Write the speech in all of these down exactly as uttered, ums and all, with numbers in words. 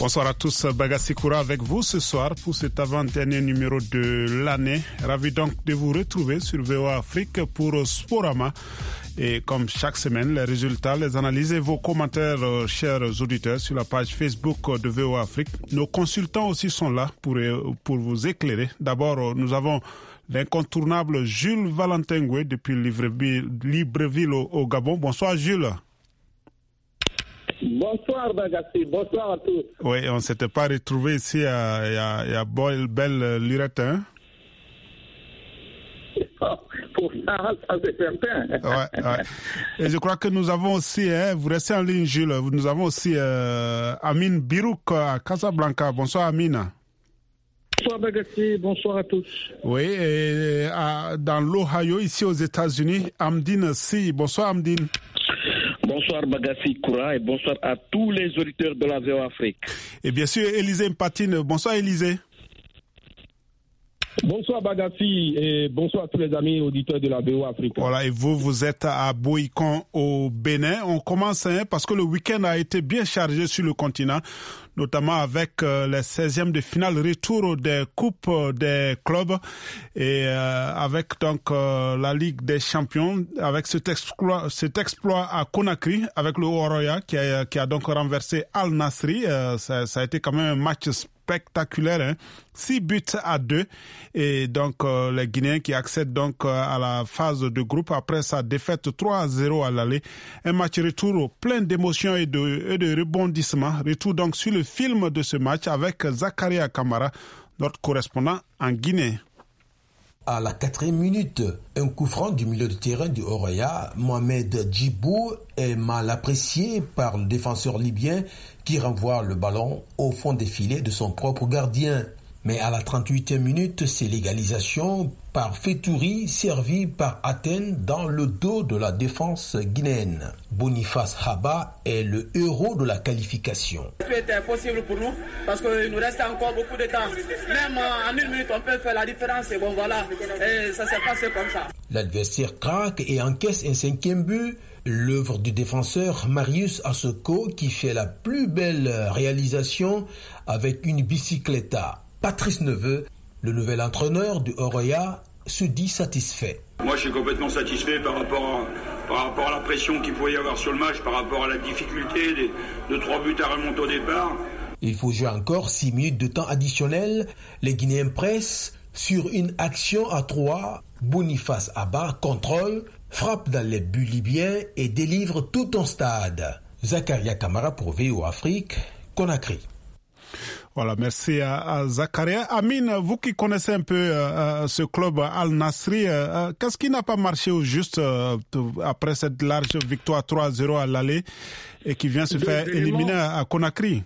Bonsoir à tous, Bagassi Koura avec vous ce soir pour cet avant-dernier numéro de l'année. Ravi donc de vous retrouver sur V O A Afrique pour Sporama. Et comme chaque semaine, les résultats, les analyses et vos commentaires, euh, chers auditeurs, sur la page Facebook de V O A Afrique. Nos consultants aussi sont là pour, pour vous éclairer. D'abord, euh, nous avons l'incontournable Jules Valentin Ngoué depuis Libreville, Libreville au, au Gabon. Bonsoir Jules. Bonsoir Bagassi, bonsoir à tous. Oui, on ne s'était pas retrouvé ici à, à, à Belle, Belle Lurette, hein? Pour ça, ça c'est certain. Ouais, ouais. Et je crois que nous avons aussi, hein, vous restez en ligne Jules, nous avons aussi euh, Amine Birouk à Casablanca. Bonsoir Amine. Bonsoir Bagassi, bonsoir à tous. Oui, et à, dans l'Ohio, ici aux États-Unis, Amdine Si. Bonsoir Amdine. Bonsoir Bagassi Koura et bonsoir à tous les auditeurs de la V O A Afrique. Et bien sûr, Élisée Mpatine. Bonsoir Élisée. Bonsoir Bagassi et bonsoir à tous les amis auditeurs de la V O A Afrique. Voilà, et vous, vous êtes à Boïcon au Bénin. On commence hein, parce que le week-end a été bien chargé sur le continent, notamment avec euh, les seizièmes de finale retour des coupes euh, des clubs et euh, avec donc euh, la Ligue des champions, avec cet exploit, cet exploit à Conakry avec le Oroya qui a, qui a donc renversé Al Nasri. Euh, ça, ça a été quand même un match spectaculaire, hein. six buts à deux et donc euh, les Guinéens qui accèdent donc euh, à la phase de groupe après sa défaite trois à zéro à l'aller. Un match retour plein d'émotions et de, et de rebondissements. Retour donc sur le film de ce match avec Zakaria Kamara, notre correspondant en Guinée. À la quatrième minute, un coup franc du milieu de terrain du Oroya, Mohamed Djibou, est mal apprécié par le défenseur libyen qui renvoie le ballon au fond des filets de son propre gardien. Mais à la trente-huitième minute, c'est l'égalisation par Fetouri, servi par Athènes dans le dos de la défense guinéenne. Boniface Haba est le héros de la qualification. C'est impossible pour nous parce qu'il nous reste encore beaucoup de temps. Même en une minute, on peut faire la différence et bon voilà, et ça s'est passé comme ça. L'adversaire craque et encaisse un cinquième but. L'œuvre du défenseur Marius Assoko qui fait la plus belle réalisation avec une bicycletta. Patrice Neveu, le nouvel entraîneur du Oroya, se dit satisfait. Moi, je suis complètement satisfait par rapport à, par rapport à la pression qu'il pouvait y avoir sur le match, par rapport à la difficulté des, de trois buts à remonter au départ. Il faut jouer encore six minutes de temps additionnel. Les Guinéens pressent sur une action à trois. Boniface Abba contrôle, frappe dans les buts libyens et délivre tout un stade. Zakaria Kamara pour V O Afrique, Conakry. Voilà, merci à, à Zakaria. Amine, vous qui connaissez un peu euh, ce club Al Nasri, euh, qu'est-ce qui n'a pas marché au juste euh, après cette large victoire trois à zéro à l'aller et qui vient se Deux faire éléments. éliminer à Conakry?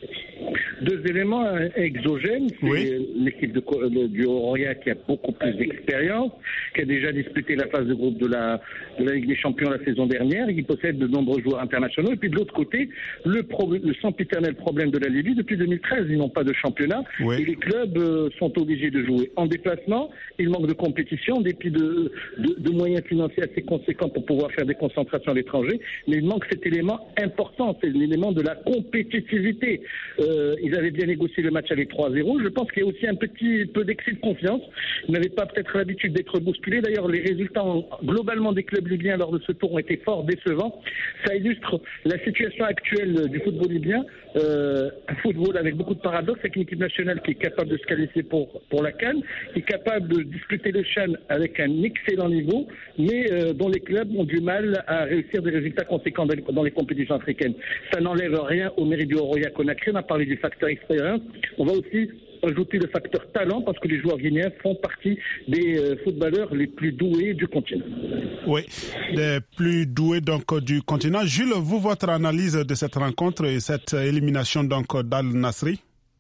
Deux éléments exogènes, c'est oui. l'équipe de, de, du Oroya qui a beaucoup plus d'expérience, qui a déjà disputé la phase de groupe de la, de la Ligue des Champions la saison dernière, et qui possède de nombreux joueurs internationaux. Et puis de l'autre côté, le, pro, le sempiternel problème de la Libye, depuis deux mille treize, ils n'ont pas de championnat, oui. et les clubs euh, sont obligés de jouer en déplacement. Il manque de compétition, en dépit de, de, de moyens financiers assez conséquents pour pouvoir faire des concentrations à l'étranger, mais il manque cet élément important, c'est l'élément de la compétitivité. Euh, Ils avaient bien négocié le match avec trois à zéro. Je pense qu'il y a aussi un petit peu d'excès de confiance. Ils n'avaient pas peut-être l'habitude d'être bousculés. D'ailleurs, les résultats ont, globalement des clubs libyens lors de ce tour ont été fort décevants. Ça illustre la situation actuelle du football libyen. Euh, un football avec beaucoup de paradoxes, avec une équipe nationale qui est capable de se qualifier pour, pour la CAN, qui est capable de disputer le CHAN avec un excellent niveau, mais euh, dont les clubs ont du mal à réussir des résultats conséquents dans les, dans les compétitions africaines. Ça n'enlève rien au mérite du Oroya Conakry. On a parlé du facteur expérience. On va aussi ajouter le facteur talent parce que les joueurs guinéens font partie des euh, footballeurs les plus doués du continent. Oui, les plus doués donc du continent. Jules, vous, votre analyse de cette rencontre et cette élimination donc d'Al Nasri?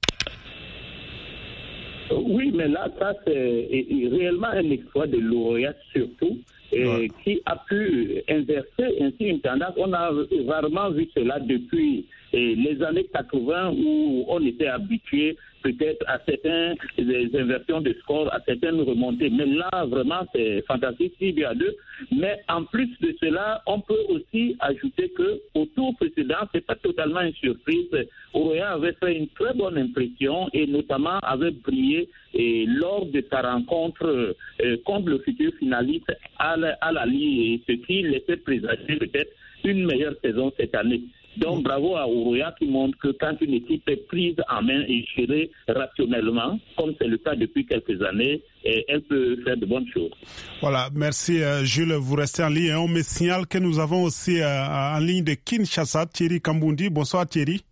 Oui, mais là, ça c'est réellement un exploit de l'Oroya surtout, et ouais. qui a pu inverser ainsi une tendance. On a rarement vu cela depuis et les années quatre-vingts où on était habitué peut-être à certaines inversions de score, à certaines remontées. Mais là, vraiment, c'est fantastique, six buts à deux. Mais en plus de cela, on peut aussi ajouter qu'au tour précédent, c'est pas totalement une surprise. Oroya avait fait une très bonne impression et notamment avait brillé et lors de sa rencontre euh, contre le futur finaliste Al Ahly, et ce qui laissait présager peut-être une meilleure saison cette année. Donc bravo à Oroya qui montre que quand une équipe est prise en main et gérée rationnellement, comme c'est le cas depuis quelques années, elle peut faire de bonnes choses. Voilà, merci euh, Jules, vous restez en ligne. On me signale que nous avons aussi euh, en ligne de Kinshasa Thierry Kambundi. Bonsoir Thierry.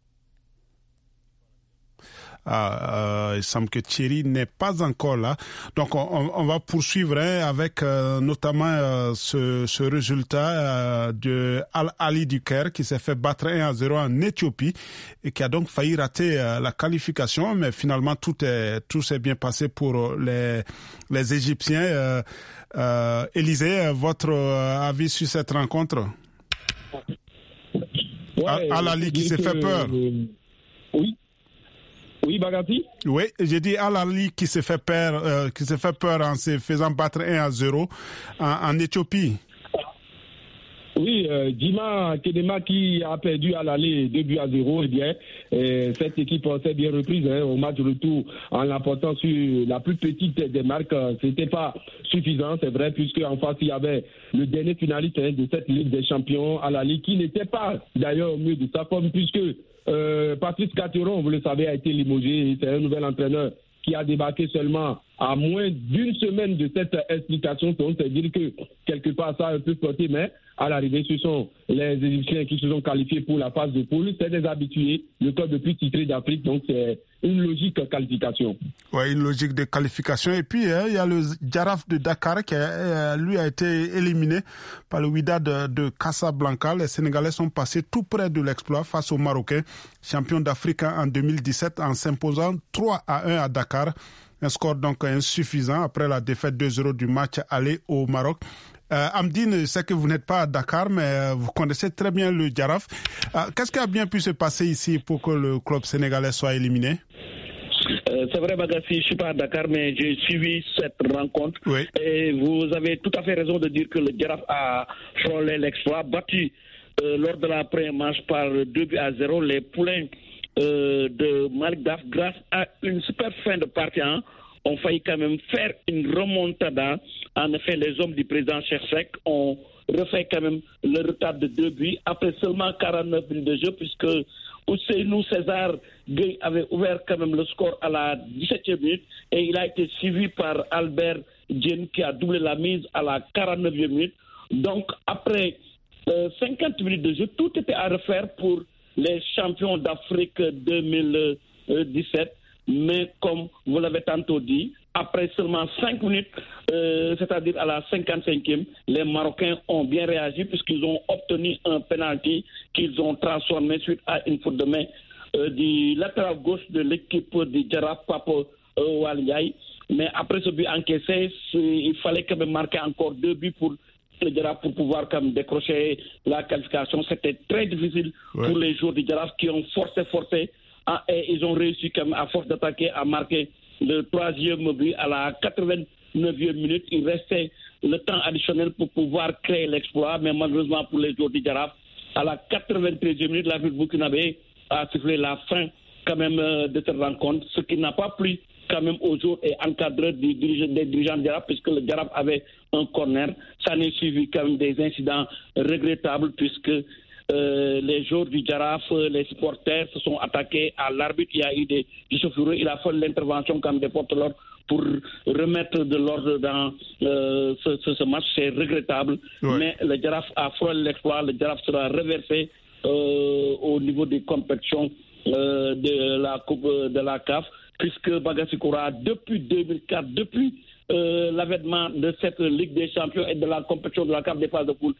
Ah, euh, il semble que Thierry n'est pas encore là. Donc, on, on va poursuivre hein, avec euh, notamment euh, ce, ce résultat euh, de Al Ahly du Caire qui s'est fait battre un à zéro en Éthiopie et qui a donc failli rater euh, la qualification. Mais finalement, tout est tout s'est bien passé pour les les Égyptiens. Euh, euh, Élisée, votre euh, avis sur cette rencontre? Ouais, Al Ahly qui s'est fait peur. Euh, oui. Oui, Bagati? Oui, j'ai dit Al Ahly qui s'est fait peur, euh, qui s'est fait peur en se faisant battre un à zéro en, en Éthiopie. Oui, euh, Dima Kedema qui a perdu à l'aller deux buts à zéro, eh bien, euh, cette équipe s'est bien reprise hein, au match retour en l'emportant sur la plus petite des marques. C'était pas suffisant, c'est vrai, puisque en face il y avait le dernier finaliste hein, de cette Ligue des Champions à l'aller qui n'était pas d'ailleurs au mieux de sa forme, puisque euh, Patrice Cateron, vous le savez, a été limogé. C'est un nouvel entraîneur qui a débarqué seulement à moins d'une semaine de cette explication. Donc, c'est-à-dire que quelque part, ça a un peu porté, mais à l'arrivée, ce sont les Égyptiens qui se sont qualifiés pour la phase de poule. C'est des habitués, le club le plus titré d'Afrique, donc c'est une logique qualification. Oui, une logique de qualification. Et puis, hein, il y a le Jaraaf de Dakar qui, euh, lui, a été éliminé par le Wydad de, de Casablanca. Les Sénégalais sont passés tout près de l'exploit face aux Marocains, champions d'Afrique en deux mille dix-sept, en s'imposant trois à un à Dakar. Un score donc insuffisant après la défaite deux zéro du match aller au Maroc. Euh, Amdine, je sais que vous n'êtes pas à Dakar, mais vous connaissez très bien le Jaraaf. Euh, qu'est-ce qui a bien pu se passer ici pour que le club sénégalais soit éliminé? Euh, c'est vrai, Bagassi, je ne suis pas à Dakar, mais j'ai suivi cette rencontre. Oui. Et vous avez tout à fait raison de dire que le Jaraaf a frôlé l'exploit, battu euh, lors de la première manche par deux buts à zéro. Les poulains euh, de Malik Daf, grâce à une super fin de partie, hein, ont failli quand même faire une remontada. En effet, les hommes du président Chersek ont refait quand même le retard de deux buts après seulement quarante-neuf minutes de jeu, puisque Ousseynou César Gueye avait ouvert quand même le score à la dix-septième minute et il a été suivi par Albert Djen qui a doublé la mise à la quarante-neuvième minute. Donc après euh, cinquante minutes de jeu, tout était à refaire pour les champions d'Afrique deux mille dix-sept. Mais comme vous l'avez tantôt dit, après seulement cinq minutes, euh, c'est-à-dire à la cinquante-cinquième, les Marocains ont bien réagi puisqu'ils ont obtenu un penalty qu'ils ont transformé suite à une faute de main euh, du latéral gauche de l'équipe du Jaraaf, Papo euh, Waliaï. Mais après ce but encaissé, il fallait quand même marquer encore deux buts pour le Jaraaf pour pouvoir quand même décrocher la qualification. C'était très difficile ouais. pour les joueurs du Jaraaf qui ont forcé, forcé. Ah, et ils ont réussi quand même, à force d'attaquer, à marquer le troisième but à la quatre-vingt-neuvième minute. Il restait le temps additionnel pour pouvoir créer l'exploit, mais malheureusement pour les joueurs du Jaraaf, à la quatre-vingt-treizième minute, la ville burkinabé a sifflé la fin quand même de cette rencontre, ce qui n'a pas plu quand même aux joueurs et encadreurs des dirigeants, des dirigeants du Jaraaf, puisque le Jaraaf avait un corner. Ça n'est suivi quand même des incidents regrettables, puisque Euh, les joueurs du Jaraaf, les supporters se sont attaqués à l'arbitre. Il y a eu des échauffourées. Il a fallu l'intervention comme des porte-l'ordre pour remettre de l'ordre dans euh, ce, ce, ce match. C'est regrettable. Ouais. Mais le Jaraaf a frôlé l'exploit. Le Jaraaf sera reversé euh, au niveau des compétitions euh, de la Coupe de la C A F, puisque Bagassi Koura, depuis deux mille quatre, depuis euh, l'avènement de cette Ligue des Champions et de la compétition de la C A F des phases de poule,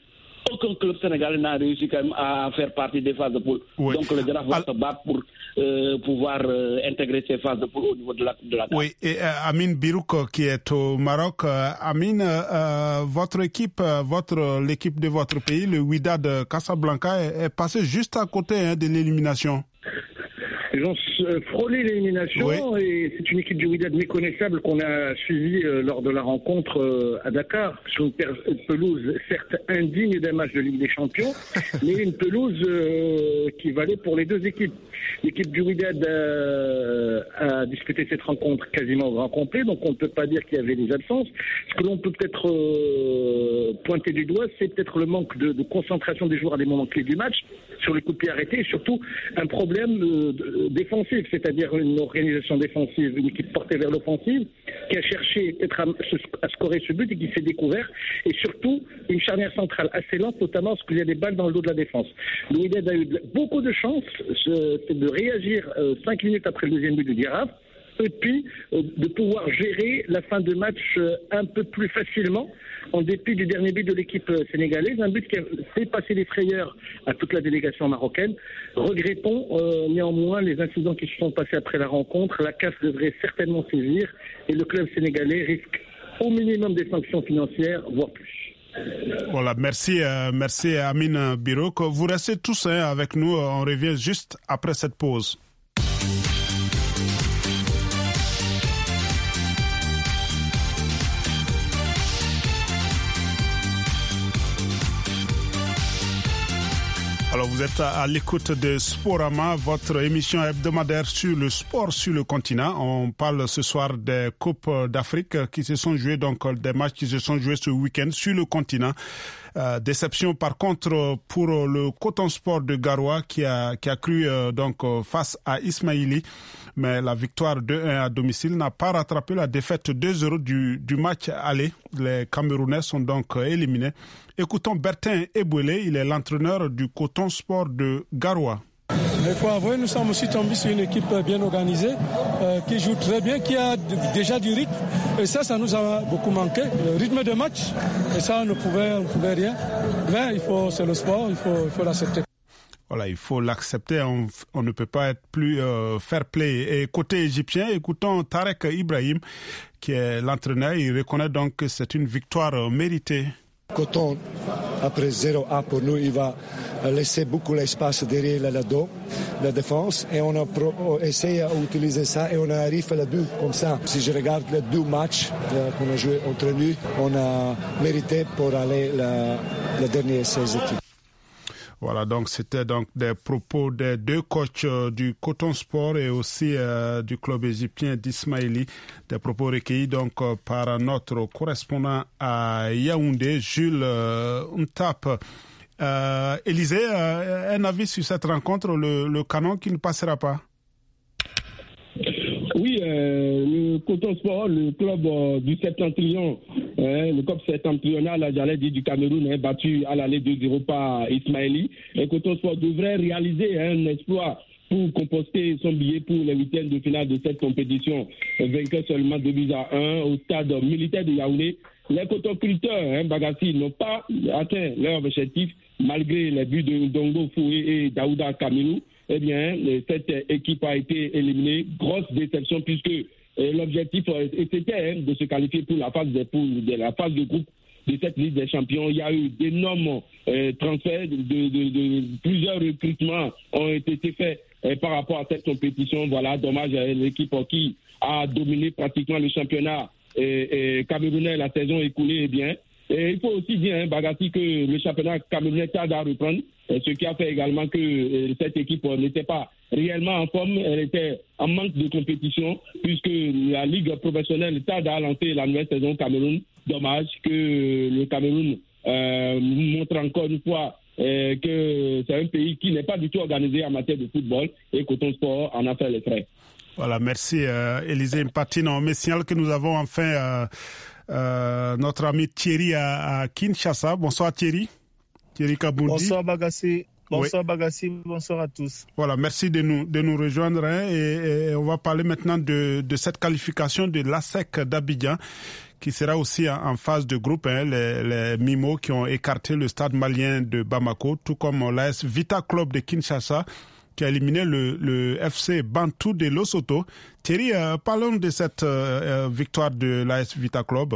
aucun club sénégalais n'a réussi quand même à faire partie des phases de poule. Oui. Donc le Jaraaf va Al... se battre pour euh, pouvoir euh, intégrer ces phases de poule au niveau de la de la. Oui, et euh, Amine Birouk qui est au Maroc. Euh, Amine, euh, votre équipe, votre l'équipe de votre pays, le Wydad Casablanca, est, est passée juste à côté hein, de l'élimination. Ils ont frôlé l'élimination oui. Et c'est une équipe du Wydad méconnaissable qu'on a suivie euh, lors de la rencontre euh, à Dakar sur une, per- une pelouse certes indigne d'un match de Ligue des Champions, mais une pelouse euh, qui valait pour les deux équipes. L'équipe du Wydad euh, a disputé cette rencontre quasiment au grand complet, donc on ne peut pas dire qu'il y avait des absences. Ce que l'on peut peut-être euh, pointer du doigt, c'est peut-être le manque de, de concentration des joueurs à des moments clés du match, sur les coups de pied arrêtés, et surtout un problème euh, de, défensive, c'est-à-dire une organisation défensive, une équipe portée vers l'offensive, qui a cherché peut-être à, à scorer ce but et qui s'est découvert, et surtout une charnière centrale assez lente, notamment parce qu'il y a des balles dans le dos de la défense. Le Wydad a eu beaucoup de chance, c'est de réagir euh, cinq minutes après le deuxième but du Jaraaf, et puis euh, de pouvoir gérer la fin de match euh, un peu plus facilement, en dépit du dernier but de l'équipe euh, sénégalaise, un but qui a fait passer les frayeurs à toute la délégation marocaine. Regrettons euh, néanmoins les incidents qui se sont passés après la rencontre. La C A F devrait certainement saisir et le club sénégalais risque au minimum des sanctions financières, voire plus. Voilà, merci, euh, merci Amine Birouk. Vous restez tous hein, avec nous, on revient juste après cette pause. Alors vous êtes à l'écoute de Sporama, votre émission hebdomadaire sur le sport sur le continent. On parle ce soir des Coupes d'Afrique qui se sont jouées, donc des matchs qui se sont joués ce week-end sur le continent. Euh, déception par contre pour le Coton Sport de Garoua qui a qui a cru euh, donc face à Ismaïli, mais la victoire deux un à domicile n'a pas rattrapé la défaite deux zéro du du match aller. Les Camerounais sont donc éliminés. Écoutons Bertin Ebouélé, il est l'entraîneur du Coton Sport de Garoua. Il faut avouer, nous sommes aussi tombés sur une équipe bien organisée, euh, qui joue très bien, qui a d- déjà du rythme. Et ça, ça nous a beaucoup manqué, le rythme de match. Et ça, on ne pouvait, on ne pouvait rien. Mais il faut, c'est le sport, il faut, il faut l'accepter. Voilà, il faut l'accepter, on, on ne peut pas être plus euh, fair play. Et côté égyptien, écoutons Tarek Ibrahim, qui est l'entraîneur. Il reconnaît donc que c'est une victoire euh, méritée. Coton, après zéro un pour nous, il va laisser beaucoup d'espace derrière le dos, la défense, et on a pro- essayé d'utiliser ça et on arrive à la but comme ça. Si je regarde les deux matchs euh, qu'on a joué entre nous, on a mérité pour aller la, la dernière seize équipes. Voilà, donc c'était donc des propos des deux coachs euh, du Coton Sport et aussi euh, du club égyptien d'Ismaïli, des propos recueillis donc euh, par notre correspondant à Yaoundé, Jules euh, Ntap. Euh, Élisée, euh, un avis sur cette rencontre, le, le canon qui ne passera pas? Oui, euh, le Coton Sport, le club euh, du septentrion, hein, le club septentrional, j'allais dire du Cameroun, hein, battu à l'aller deux zéro par Ismaïli. Et Coton Sport devrait réaliser hein, un exploit pour composter son billet pour les huitièmes de finale de cette compétition. Vainqueur seulement deux buts à un au stade militaire de Yaoundé. Les cotoculteurs, hein, Bagassi, n'ont pas atteint leur objectif malgré les buts de Ndongo Foué et Daouda Kamilou. Eh bien, cette équipe a été éliminée. Grosse déception puisque euh, l'objectif euh, était hein, de se qualifier pour la phase de, pour, de la phase de groupe de cette Ligue des Champions. Il y a eu d'énormes euh, transferts, de, de, de, de plusieurs recrutements ont été faits euh, par rapport à cette compétition. Voilà, dommage à l'équipe qui a dominé pratiquement le championnat et, et camerounais la saison écoulée. Eh bien, et il faut aussi dire, hein, Bagassi, que le championnat camerounais tarde à reprendre, ce qui a fait également que euh, cette équipe n'était pas réellement en forme, elle était en manque de compétition, puisque la Ligue professionnelle tarde à lancer la nouvelle saison Cameroun. Dommage que le Cameroun euh, montre encore une fois euh, que c'est un pays qui n'est pas du tout organisé en matière de football, et Coton Sport en a fait les frais. Voilà, merci euh, Élisée Mpatine. On me signale que nous avons enfin euh, euh, notre ami Thierry à, à Kinshasa. Bonsoir Thierry. Thierry Kaboundi. Bonsoir Bagassi. Bonsoir oui. Bagassi. Bonsoir à tous. Voilà, merci de nous de nous rejoindre hein, et, et on va parler maintenant de de cette qualification de l'A S E C d'Abidjan qui sera aussi en, en phase de groupe, hein, les, les Mimos qui ont écarté le stade malien de Bamako, tout comme l'A S Vita Club de Kinshasa, qui a éliminé le, le F C Bantou de Lesotho. Thierry, euh, parlons de cette euh, victoire de l'A S Vita Club.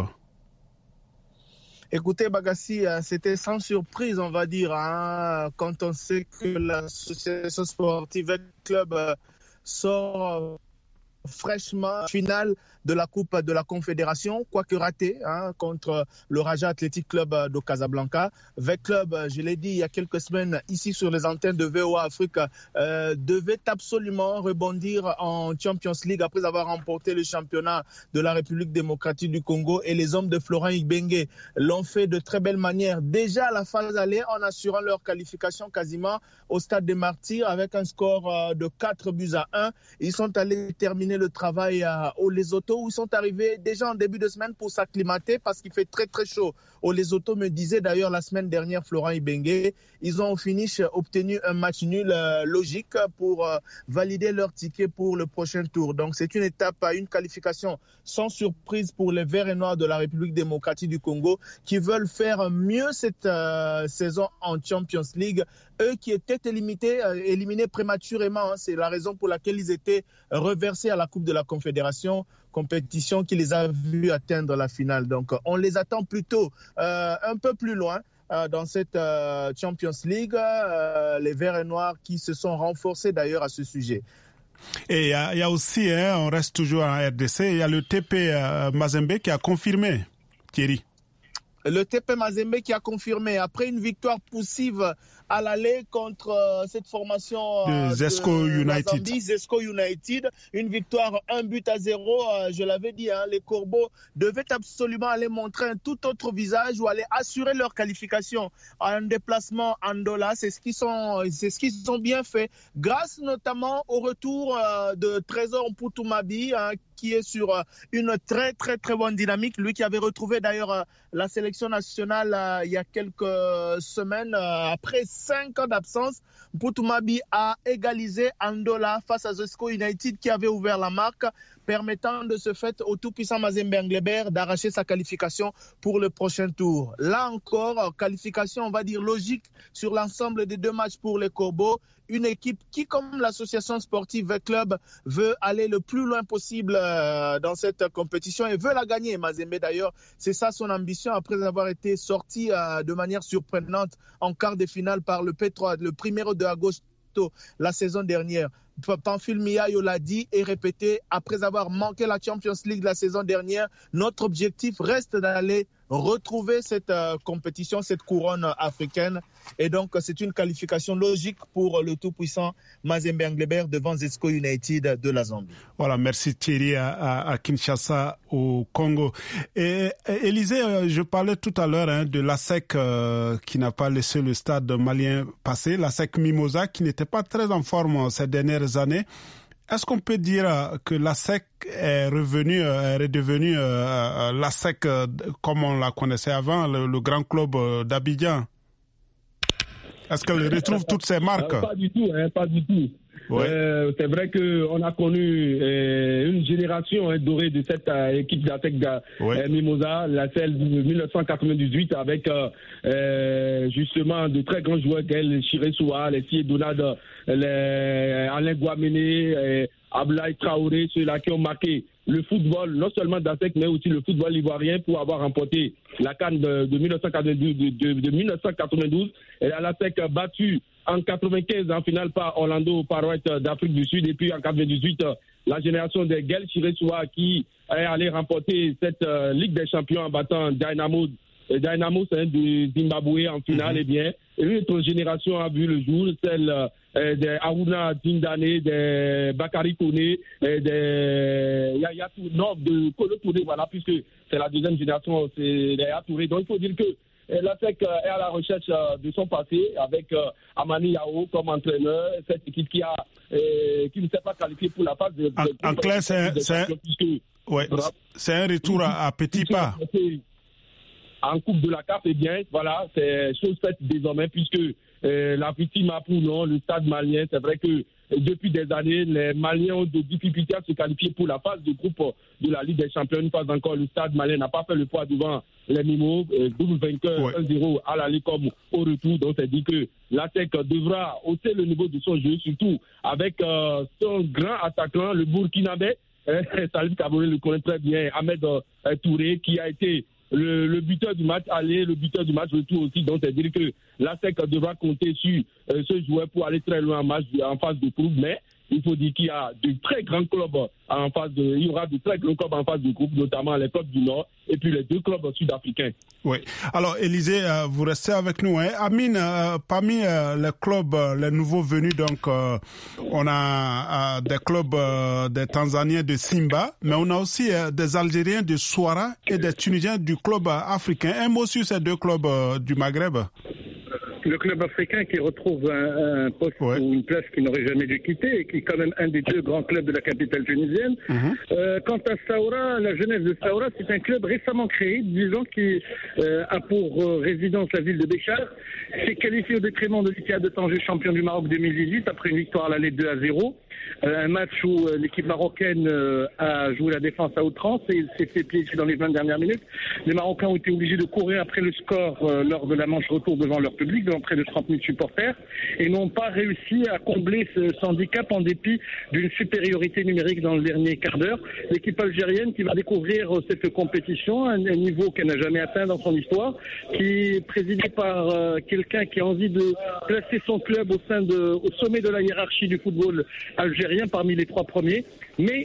Écoutez, Bagassi, c'était sans surprise, on va dire, hein, quand on sait que l'association sportive club sort fraîchement finale de la Coupe de la Confédération, quoique raté, hein, contre le Raja Athletic Club de Casablanca. V Club, je l'ai dit il y a quelques semaines, ici sur les antennes de V O A Afrique, euh, devait absolument rebondir en Champions League après avoir remporté le championnat de la République démocratique du Congo. Et les hommes de Florent Ibenge l'ont fait de très belle manière. Déjà à la phase aller, en assurant leur qualification quasiment au Stade des Martyrs avec un score de quatre buts à un. Ils sont allés terminer le travail au Lesotho, où ils sont arrivés déjà en début de semaine pour s'acclimater parce qu'il fait très très chaud. Au Lesotho, me disait d'ailleurs la semaine dernière Florent Ibenge, ils ont au finish obtenu un match nul euh, logique pour euh, valider leur ticket pour le prochain tour. Donc c'est une étape, une qualification sans surprise pour les Verts et Noirs de la République démocratique du Congo qui veulent faire mieux cette euh, saison en Champions League. Eux qui étaient éliminés, euh, éliminés prématurément, hein, c'est la raison pour laquelle ils étaient reversés à la Coupe de la Confédération, compétition qui les a vus atteindre la finale. Donc on les attend plutôt euh, un peu plus loin euh, dans cette euh, Champions League, euh, les Verts et Noirs qui se sont renforcés d'ailleurs à ce sujet. Et il y, y a aussi, hein, on reste toujours en R D C, il y a le T P euh, Mazembe qui a confirmé, Thierry. Le T P Mazembe qui a confirmé, après une victoire poussive à l'aller contre euh, cette formation euh, de Zesco de United. Zambie, Zesco United, une victoire un but à zéro. Euh, je l'avais dit, hein, les Corbeaux devaient absolument aller montrer un tout autre visage ou aller assurer leur qualification en déplacement en Andola. C'est ce qu'ils sont, c'est ce qu'ils ont bien fait, grâce notamment au retour euh, de Trésor Mputumabi, hein, qui est sur euh, une très très très bonne dynamique. Lui qui avait retrouvé d'ailleurs euh, la sélection nationale euh, il y a quelques semaines euh, après cinq ans d'absence. Mputumabi a égalisé Andola face à Zesco United qui avait ouvert la marque, permettant de ce fait au tout-puissant Mazembe Anglebert d'arracher sa qualification pour le prochain tour. Là encore, qualification, on va dire, logique sur l'ensemble des deux matchs pour les Corbeaux. Une équipe qui, comme l'association sportive V Club, veut aller le plus loin possible euh, dans cette compétition et veut la gagner. Mazembe d'ailleurs, c'est ça son ambition après avoir été sorti euh, de manière surprenante en quart de finale par le P trois, le Primero de Agosto la saison dernière. Pamphile Miayo l'a dit et répété, après avoir manqué la Champions League la saison dernière, notre objectif reste d'aller retrouver cette euh, compétition, cette couronne africaine. Et donc, c'est une qualification logique pour le tout-puissant Mazembe Anglebert devant Zesco United de la Zambie. Voilà, merci Thierry à, à, à Kinshasa, au Congo. Et, et Élisée, je parlais tout à l'heure hein, de l'A S E C euh, qui n'a pas laissé le stade malien passer, l'A S E C Mimosa qui n'était pas très en forme ces dernières années. Est-ce qu'on peut dire que l'A S E C est revenu, est redevenu euh, l'A S E C euh, comme on la connaissait avant, le, le grand club d'Abidjan? Est-ce qu'elle retrouve toutes ses marques? euh, Pas du tout, hein, pas du tout. Ouais. Euh, c'est vrai qu'on a connu euh, une génération hein, dorée de cette euh, équipe d'A S E C ouais. euh, Mimosa, la celle de dix-neuf cent quatre-vingt-dix-huit, avec euh, euh, justement de très grands joueurs tels Chiresoua, les Siedonade, les Alain Guaméné, euh, Ablaï Traoré, ceux-là qui ont marqué le football, non seulement d'A S E C, mais aussi le football ivoirien pour avoir remporté la CAN de, de, dix-neuf cent quatre-vingt-douze, de, de, de dix-neuf cent quatre-vingt-douze. Et l'A S E C battu en quatre-vingt-quinze en finale par Orlando Pirates d'Afrique du Sud. Et puis en quatre-vingt-dix-huit, la génération de Gaël Chiresoua qui est allé remporter cette euh, Ligue des Champions en battant Dynamo. Et Dynamo, c'est un de Zimbabwe en finale. Mm-hmm. Et bien, et une autre génération a vu le jour, celle euh, de Aruna Tindane, de Bakary Koné, de Yaya Touré, non, de Kolo Touré, voilà, puisque c'est la deuxième génération, c'est Yaya Touré. Donc il faut dire que l'A S E C est à la recherche de son passé avec euh, Amani Yao comme entraîneur, cette équipe qui a euh, qui ne s'est pas qualifiée pour la phase de... En, de, en clair, c'est un, c'est, un, ouais, c'est un retour à, à petits pas. En Coupe de la C A F, eh bien, voilà, c'est chose faite désormais puisque euh, la victime a pour nom le stade malien. C'est vrai que depuis des années, les Maliens ont des difficultés à se qualifier pour la phase de groupe de la Ligue des Champions. Une fois encore, le stade malien n'a pas fait le poids devant les Mimos, euh, double vainqueur, ouais. un zéro à l'aller comme au retour. Donc, c'est dit que l'A S E C devra hausser le niveau de son jeu, surtout avec euh, son grand attaquant, le Burkinabé. Euh, Salif Kaboré le connaît très bien, Ahmed euh, Touré, qui a été le, le buteur du match aller, le buteur du match retour aussi. Donc, c'est dire que l'A S E C devra compter sur euh, ce joueur pour aller très loin en match en phase de groupe. Mais il faut dire qu'il y a de très grands clubs en phase de, il y aura de très grands clubs en phase de groupe, notamment les clubs du Nord et puis les deux clubs sud-africains. Oui. Alors, Élisée, euh, vous restez avec nous. Hein. Amine, euh, parmi euh, les clubs, euh, les nouveaux venus, donc, euh, on a euh, des clubs euh, des Tanzaniens de Simba, mais on a aussi euh, des Algériens de Souara et des Tunisiens du club euh, africain. Un mot sur ces deux clubs euh, du Maghreb. Le club africain qui retrouve un, un poste ouais. ou une place qu'il n'aurait jamais dû quitter et qui est quand même un des deux grands clubs de la capitale tunisienne. Mm-hmm. Euh, quant à Saoura, la jeunesse de Saoura, c'est un club récemment créé, disons, qui euh, a pour euh, résidence la ville de Béchar. C'est qualifié au détriment de l'I T A de Tanger, champion du Maroc deux mille dix-huit, après une victoire à l'aller deux à zéro. Euh, un match où euh, l'équipe marocaine euh, a joué la défense à outrance et s'est fait piéger dans les vingt dernières minutes. Les Marocains ont été obligés de courir après le score euh, lors de la manche retour devant leur public, devant près de trente mille supporters, et n'ont pas réussi à combler ce, ce handicap en dépit d'une supériorité numérique dans le dernier quart d'heure. L'équipe algérienne qui va découvrir euh, cette compétition, un, un niveau qu'elle n'a jamais atteint dans son histoire, qui est présidée par euh, quelqu'un qui a envie de placer son club au, sein de, au sommet de la hiérarchie du football algérien, parmi les trois premiers, mais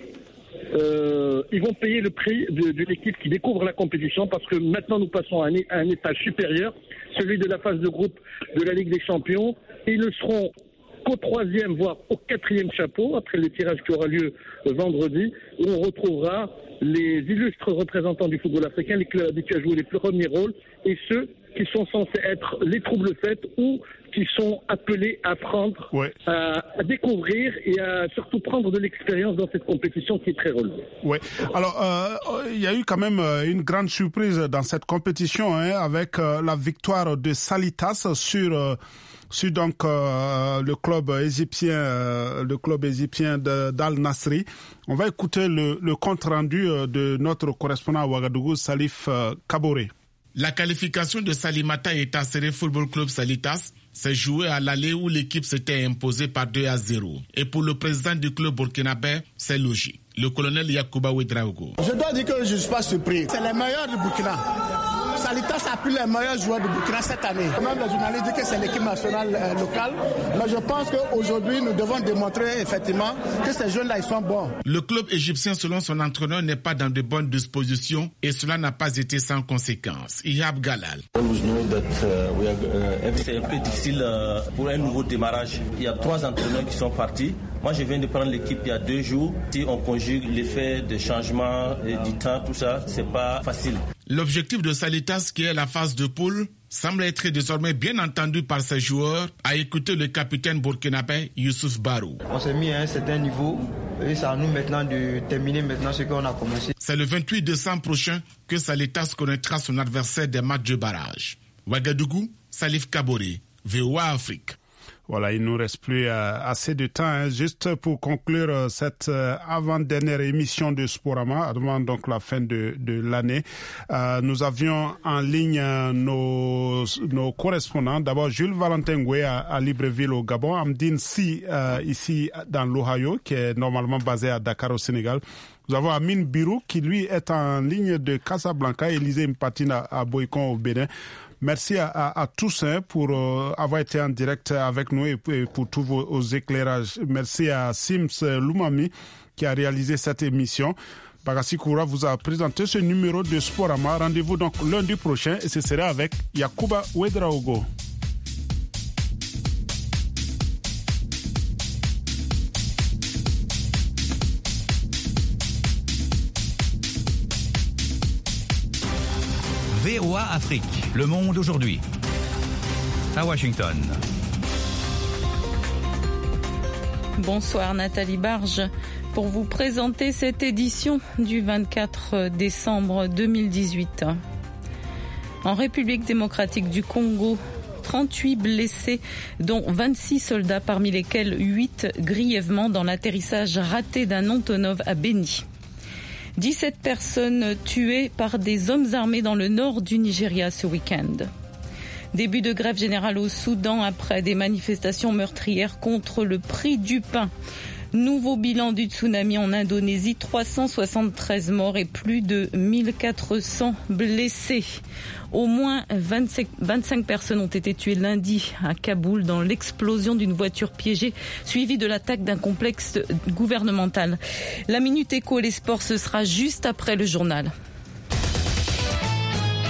euh, ils vont payer le prix d'une équipe qui découvre la compétition, parce que maintenant nous passons à un, à un étage supérieur, celui de la phase de groupe de la Ligue des Champions. Ils ne seront qu'au troisième, voire au quatrième chapeau, après le tirage qui aura lieu vendredi, où on retrouvera les illustres représentants du football africain, les clubs qui ont joué les premiers rôles, et ceux qui sont censés être les troubles faits ou qui sont appelés à prendre, ouais. à, à découvrir et à surtout prendre de l'expérience dans cette compétition qui est très relevée. Oui. Alors, euh, il y a eu quand même une grande surprise dans cette compétition, hein, avec euh, la victoire de Salitas sur euh, sur donc euh, le club égyptien, euh, le club égyptien d'Al Nasri. On va écouter le, le compte rendu de notre correspondant à Ouagadougou, Salif euh, Kaboré. La qualification de Salimata et Tasséré Football Club Salitas s'est jouée à l'aller où l'équipe s'était imposée par deux à zéro. Et pour le président du club burkinabé, c'est logique. Le colonel Yacouba Ouedraogo. Je dois dire que je ne suis pas surpris. C'est les meilleurs du Burkina. Salitas a pris les meilleurs joueurs du Burkina cette année. Même les journalistes disent que c'est l'équipe nationale euh, locale. Mais je pense qu'aujourd'hui, nous devons démontrer effectivement que ces jeunes-là, ils sont bons. Le club égyptien, selon son entraîneur, n'est pas dans de bonnes dispositions et cela n'a pas été sans conséquences. Ihab Galal. C'est un peu difficile pour un nouveau démarrage. Il y a trois entraîneurs qui sont partis. Moi, je viens de prendre l'équipe il y a deux jours. Si on conjugue l'effet de changement et du temps, tout ça, c'est pas facile. L'objectif de Salitas, qui est la phase de poule, semble être désormais bien entendu par ses joueurs, a écouté le capitaine burkinabé Youssouf Barou. On s'est mis à un certain niveau et c'est à nous maintenant de terminer maintenant ce qu'on a commencé. C'est le vingt-huit décembre prochain que Salitas connaîtra son adversaire des matchs de barrage. Ouagadougou, Salif Kaboré, V O A Afrique. Voilà, il nous reste plus euh, assez de temps. Hein. Juste pour conclure euh, cette euh, avant-dernière émission de Sporama, avant donc la fin de, de l'année, euh, nous avions en ligne euh, nos, nos correspondants. D'abord, Jules Valentin Ngoué à, à Libreville au Gabon, Amdine Si euh, ici dans l'Ohio, qui est normalement basé à Dakar au Sénégal. Nous avons Amine Birou qui lui est en ligne de Casablanca, Élisée Mpatine à, à Boikon au Bénin. Merci à, à, à tous hein, pour euh, avoir été en direct avec nous et, et pour tous vos, vos éclairages. Merci à Sims Loumami qui a réalisé cette émission. Bagassi Koura vous a présenté ce numéro de Sporama. Rendez-vous donc lundi prochain et ce sera avec Yacouba Ouedraogo. V O A Afrique, le monde aujourd'hui. À Washington. Bonsoir Nathalie Barge pour vous présenter cette édition du vingt-quatre décembre deux mille dix-huit. En République démocratique du Congo, trente-huit blessés, dont vingt-six soldats, parmi lesquels huit grièvement dans l'atterrissage raté d'un Antonov à Beni. dix-sept personnes tuées par des hommes armés dans le nord du Nigeria ce week-end. Début de grève générale au Soudan après des manifestations meurtrières contre le prix du pain. Nouveau bilan du tsunami en Indonésie, trois cent soixante-treize morts et plus de mille quatre cents blessés. Au moins vingt-cinq, vingt-cinq personnes ont été tuées lundi à Kaboul dans l'explosion d'une voiture piégée suivie de l'attaque d'un complexe gouvernemental. La Minute Éco, les sports, ce sera juste après le journal.